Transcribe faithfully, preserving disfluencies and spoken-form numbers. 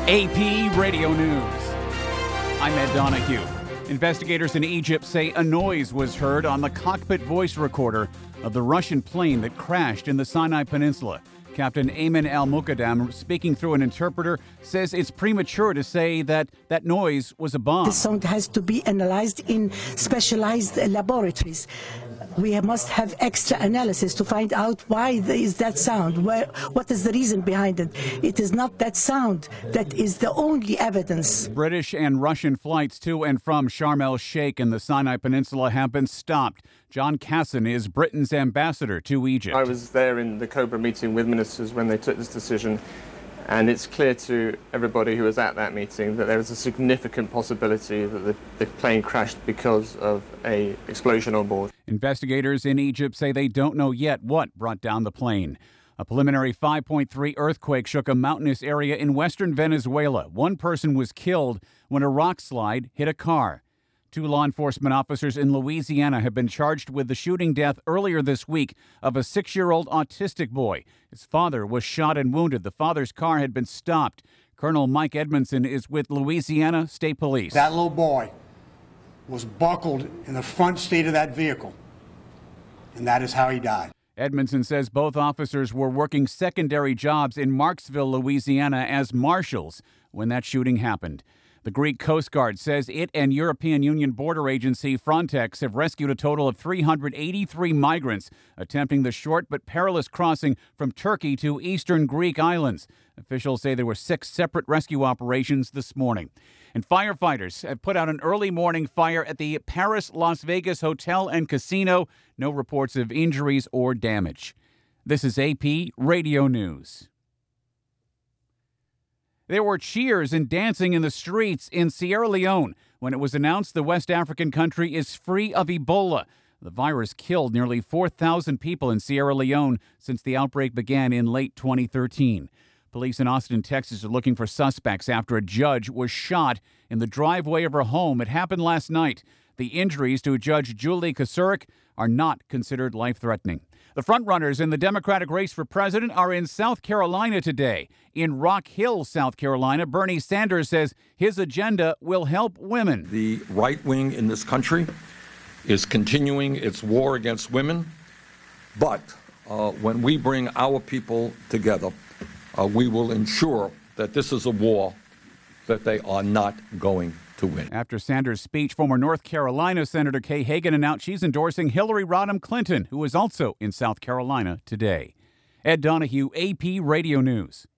A P Radio News. I'm Ed Donahue. Investigators in Egypt say a noise was heard on the cockpit voice recorder of the Russian plane that crashed in the Sinai Peninsula. Captain Ayman Al-Muqaddam, speaking through an interpreter, says it's premature to say that that noise was a bomb. The sound has to be analyzed in specialized laboratories. We must have extra analysis to find out why there is that sound, where, what is the reason behind it. It is not that sound that is the only evidence. British and Russian flights to and from Sharm el-Sheikh in the Sinai Peninsula have been stopped. John Casson is Britain's ambassador to Egypt. I was there in the Cobra meeting with ministers when they took this decision, and it's clear to everybody who was at that meeting that there is a significant possibility that the, the plane crashed because of an explosion on board. Investigators in Egypt say they don't know yet what brought down the plane. A preliminary five point three earthquake shook a mountainous area in western Venezuela. One person was killed when a rock slide hit a car. Two law enforcement officers in Louisiana have been charged with the shooting death earlier this week of a six-year-old autistic boy. His father was shot and wounded. The father's car had been stopped. Colonel Mike Edmondson is with Louisiana State Police. That little boy was buckled in the front seat of that vehicle, and that is how he died. Edmondson says both officers were working secondary jobs in Marksville, Louisiana as marshals when that shooting happened. The Greek Coast Guard says it and European Union border agency Frontex have rescued a total of three hundred eighty-three migrants attempting the short but perilous crossing from Turkey to eastern Greek islands. Officials say there were six separate rescue operations this morning. And firefighters have put out an early morning fire at the Paris Las Vegas Hotel and Casino. No reports of injuries or damage. This is A P Radio News. There were cheers and dancing in the streets in Sierra Leone when it was announced the West African country is free of Ebola. The virus killed nearly four thousand people in Sierra Leone since the outbreak began in late twenty thirteen. Police in Austin, Texas are looking for suspects after a judge was shot in the driveway of her home. It happened last night. The injuries to Judge Julie Kasurik are not considered life-threatening. The frontrunners in the Democratic race for president are in South Carolina today. In Rock Hill, South Carolina, Bernie Sanders says his agenda will help women. The right wing in this country is continuing its war against women, but uh, when we bring our people together, uh, we will ensure that this is a war that they are not going to win. After Sanders' speech, former North Carolina Senator Kay Hagan announced she's endorsing Hillary Rodham Clinton, who is also in South Carolina today. Ed Donahue, A P Radio News.